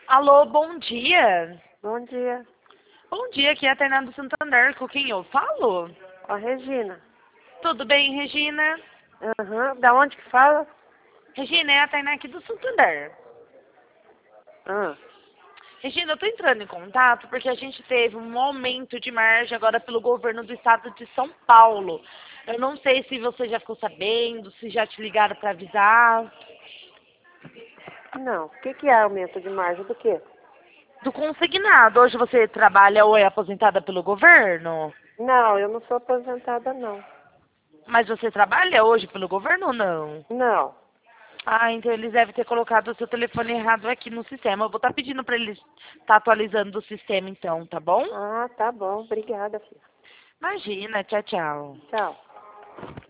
Alô, bom dia. Bom dia. Bom dia, aqui é a Tainá do Santander, com quem eu falo? Ó, Regina. Tudo bem, Regina? Aham. Da onde que fala? Regina, é a Tainá aqui do Santander. Ah. Regina, eu tô entrando em contato porque a gente teve um aumento de margem agora pelo governo do estado de São Paulo. Eu não sei se você já ficou sabendo, se já te ligaram para avisar. Não. O que é aumento de margem do quê? Do consignado, hoje você trabalha ou é aposentada pelo governo? Não, eu não sou aposentada, não. Mas você trabalha hoje pelo governo ou não? Não. Ah, então eles devem ter colocado o seu telefone errado aqui no sistema. Eu vou estar pedindo para eles estar atualizando o sistema então, tá bom? Ah, tá bom. Obrigada, filha. Imagina, tchau, tchau. Tchau.